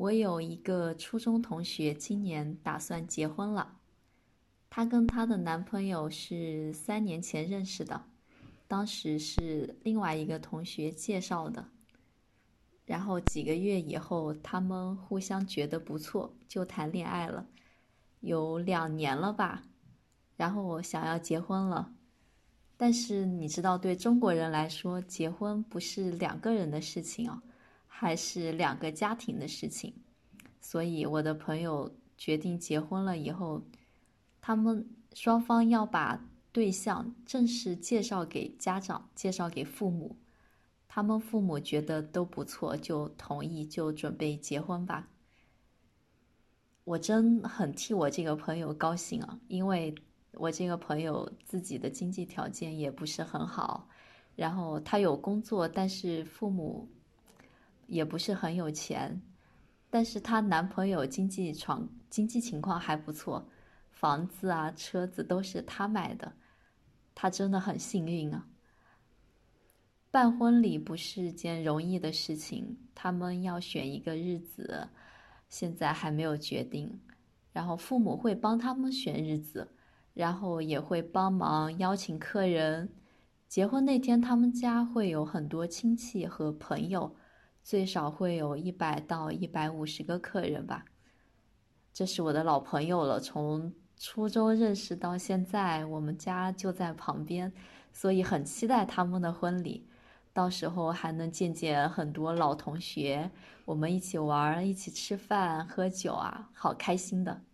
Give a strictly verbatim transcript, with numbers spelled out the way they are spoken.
我有一个初中同学，今年打算结婚了。她跟她的男朋友是三年前认识的，当时是另外一个同学介绍的。然后几个月以后，他们互相觉得不错，就谈恋爱了，有两年了吧。然后我想要结婚了，但是你知道，对中国人来说，结婚不是两个人的事情哦，还是两个家庭的事情。所以我的朋友决定结婚了以后，他们双方要把对象正式介绍给家长，介绍给父母。他们父母觉得都不错，就同意，就准备结婚吧。我真很替我这个朋友高兴啊，因为我这个朋友自己的经济条件也不是很好，然后他有工作，但是父母也不是很有钱，但是她男朋友经济状经济情况还不错，房子啊、车子都是他买的，她真的很幸运啊。办婚礼不是件容易的事情，他们要选一个日子，现在还没有决定。然后父母会帮他们选日子，然后也会帮忙邀请客人。结婚那天，他们家会有很多亲戚和朋友，最少会有一百到一百五十个客人吧。这是我的老朋友了，从初中认识到现在，我们家就在旁边，所以很期待他们的婚礼。到时候还能见见很多老同学，我们一起玩，一起吃饭、喝酒啊，好开心的。